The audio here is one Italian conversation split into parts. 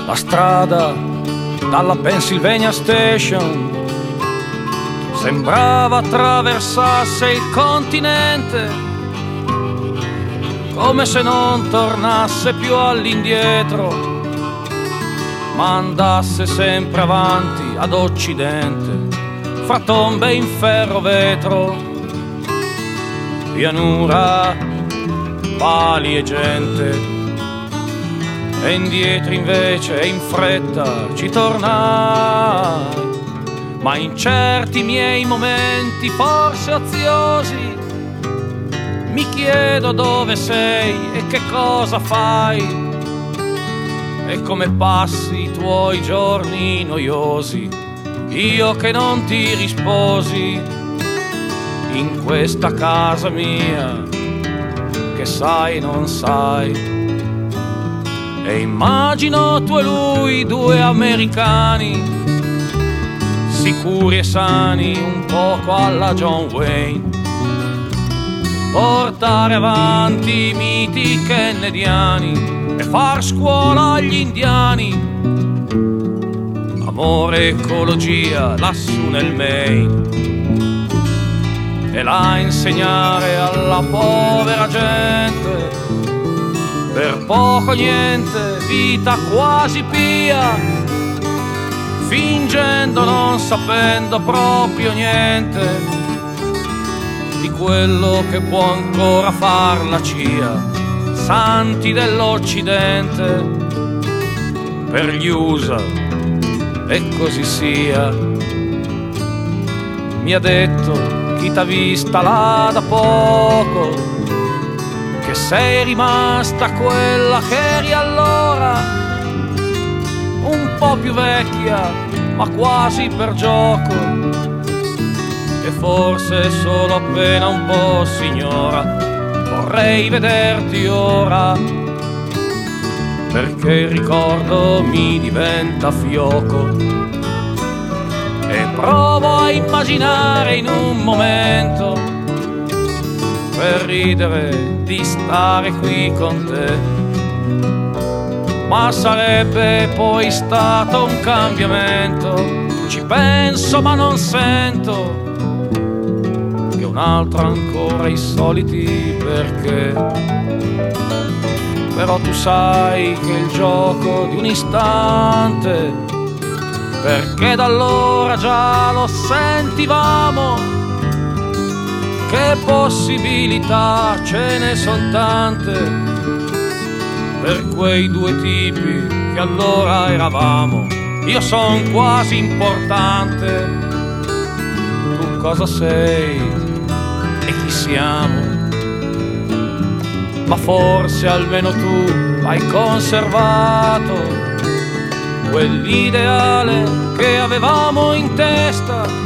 La strada dalla Pennsylvania Station sembrava attraversasse il continente, come se non tornasse più all'indietro, ma andasse sempre avanti ad occidente, fra tombe in ferro vetro, pianura, pali e gente. E indietro invece in fretta ci tornai, ma in certi miei momenti forse oziosi mi chiedo dove sei e che cosa fai e come passi i tuoi giorni noiosi, io che non ti risposi in questa casa mia che sai non sai. E immagino tu e lui, due americani, sicuri e sani, un poco alla John Wayne, portare avanti i miti kennediani e far scuola agli indiani. Amore, ecologia, lassù nel Maine, e là insegnare alla povera gente per poco niente, vita quasi pia, fingendo non sapendo proprio niente di quello che può ancora far la CIA, santi dell'Occidente, per gli USA, e così sia. Mi ha detto chi t'ha vista là da poco, che sei rimasta quella che eri allora, un po' più vecchia, ma quasi per gioco, e forse solo appena un po' signora. Vorrei vederti ora, perché il ricordo mi diventa fioco, e provo a immaginare in un momento, per ridere di stare qui con te, ma sarebbe poi stato un cambiamento. Ci penso ma non sento che un altro ancora i soliti perché. Però tu sai che il gioco di un istante, perché da allora già lo sentivamo, che possibilità ce ne son tante per quei due tipi che allora eravamo. Io son quasi importante, tu cosa sei e chi siamo? Ma forse almeno tu hai conservato quell'ideale che avevamo in testa.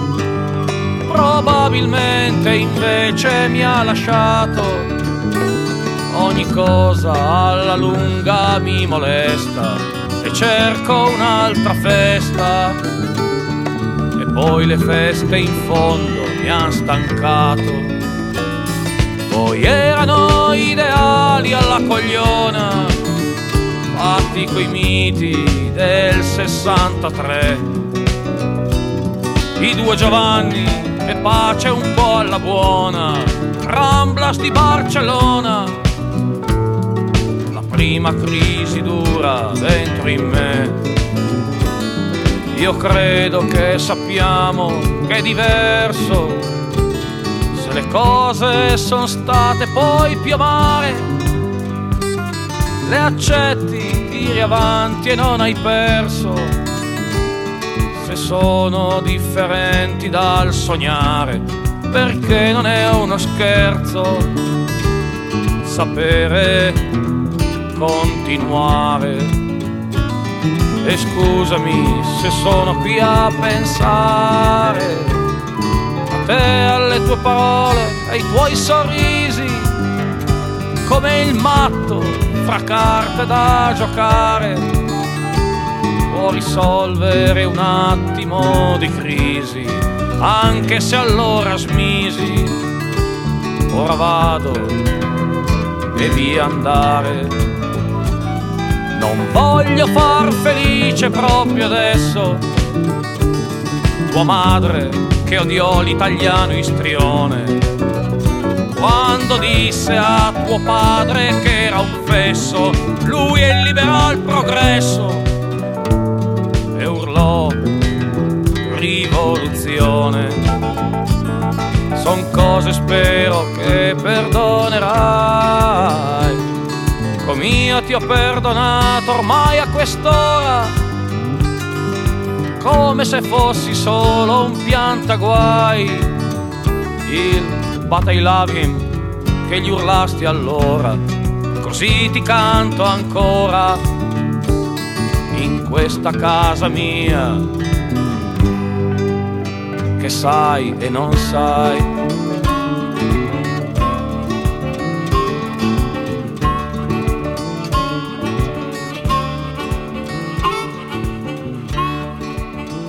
Probabilmente invece mi ha lasciato, ogni cosa alla lunga mi molesta e cerco un'altra festa, e poi le feste in fondo mi han stancato. Poi erano ideali alla cogliona, fatti coi miti del 63, i due Giovanni e pace un po' alla buona, Ramblas di Barcellona. La prima crisi dura dentro in me, io credo che sappiamo che è diverso, se le cose sono state poi più amare, le accetti, tiri avanti e non hai perso. Se sono differenti dal sognare, perché non è uno scherzo sapere continuare. E scusami se sono qui a pensare a te, alle tue parole, ai tuoi sorrisi, come il matto fra carte da giocare può risolvere un attimo di crisi, anche se allora smisi. Ora vado e via andare, Non voglio far felice proprio adesso tua madre che odiò l'italiano istrione, quando disse a tuo padre che era un fesso, lui è il liberal progresso e urlò rivoluzione. Son cose spero che perdonerai, come io ti ho perdonato ormai a quest'ora, come se fossi solo un piantaguai, il but I love him che gli urlasti allora, così ti canto ancora in questa casa mia che sai e non sai.